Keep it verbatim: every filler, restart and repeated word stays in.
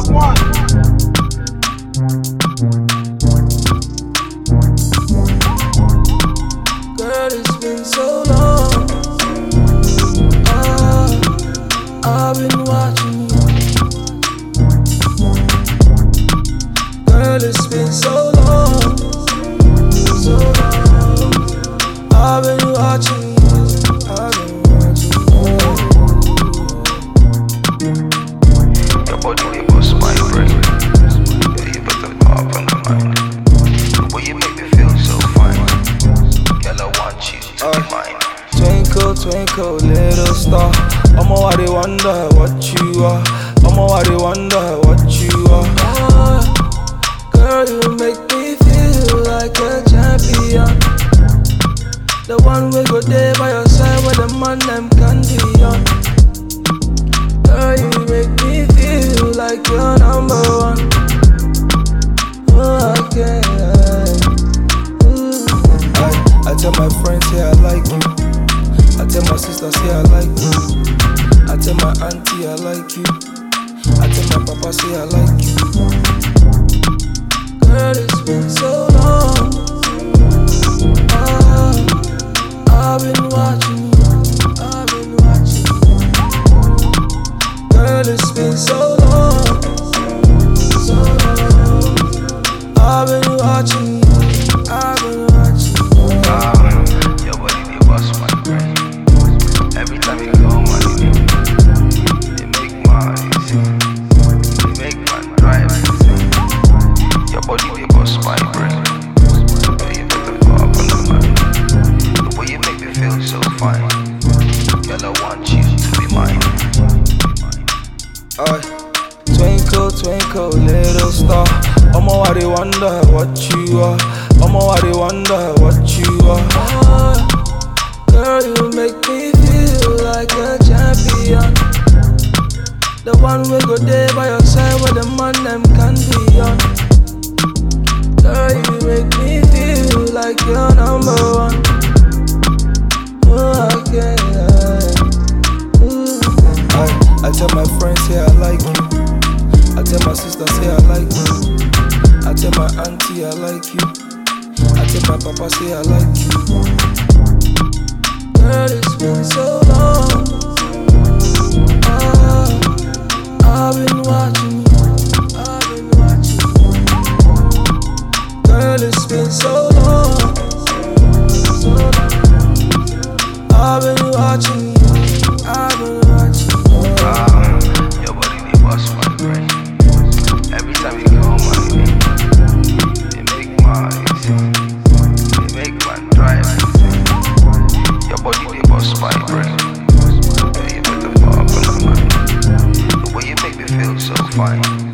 Wagwan. Girl, it's been so long. Ah, I've been watching you. Girl, it's been so long, so long. I've been watching you. I've been watching you. Your body they bust my brain. Yeah, you put the up on the mind. The way you make me feel so fine. Girl, I want you to be mine. Twinkle, twinkle, little star. I'ma why they wonder what you are. I'ma why they wonder what you are. Ah, girl, you make me feel like a champion. The one we go there by your side where the man them can be on. Girl, you make me feel like you're number one. Oh, I can't. Ooh. I, I tell my friends, yeah, I like you. I tell my sisters, yeah, I like you. I tell my auntie, I like you. I tell my papa, say I like you. Girl, it's been so long. Ah, I've been watching you. I've been watching you. Girl, it's been so long. So long. I've been watching you. I've been watching you. Ah, your body they bust my brain. Every time you go on my name, they make my eyes sing. They make my drive sing. Your body they bust my brain. Yeah, you put the up on the mind. The way you make me feel so fine. Girl, I want you to be mine. Aye. Twinkle, twinkle, little star. I'ma why they wonder what you are. I'ma why they wonder what you are. Ah, girl, you make me feel like a champion. The one we go there by your side where the man them can be on. Girl, you make me feel like you're number one. Oh, I can't. Ooh. I, I tell my friends, yeah, I like you. I tell my sister, say I like you. I tell my auntie, I like you. I tell my papa, say I like you. Girl, it's been so long. Ah, I've been watching you. I've been watching you. Girl, it's been so long. So long. I've been watching you. I've been watching you. Ah, your body they bust my brain. Every time you go on my name, they make my eyes sing. They make my drive sing. Your body they bust my brain. Yeah, you put the up on the mind. The way you make me feel so fine.